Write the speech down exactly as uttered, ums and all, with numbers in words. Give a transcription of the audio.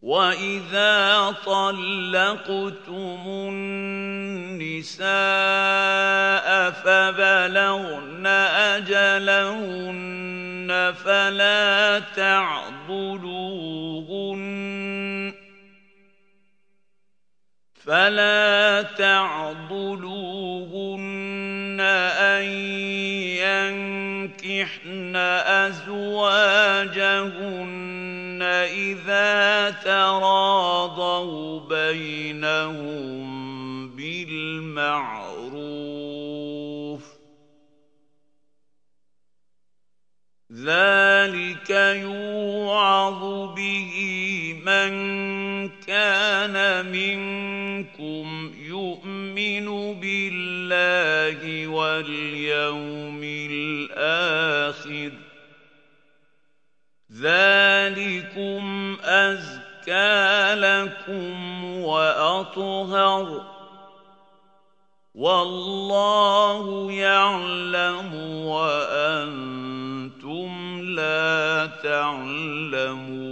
وَإِذَا طَلَّقْتُمُ النِّسَاءَ فَبَلَغْنَ أَجَلَهُنَّ فَلَا تَعْضُلُوهُنَّ فَلَا تَعْضُلُوهُنَّ أَن يَنكِحْنَ أَزْوَاجَهُنَّ إِذَا تَرَاضَوْا بَيْنَهُم بِالْمَعْرُوفِ ۗ ذَلِكَ يُوعَظُ بِهِ مَن كَانَ مِنكُمْ يُؤْمِنُ بِاللَّهِ وَالْيَوْمِ الْآخِرِ ۗ ذَلِكُمْ أَزْكَىٰ لَكُمْ وَأَطْهَرُ ۗ وَاللَّهُ يَعْلَمُ وَأَنتُمْ لَا تَعْلَمُونَ.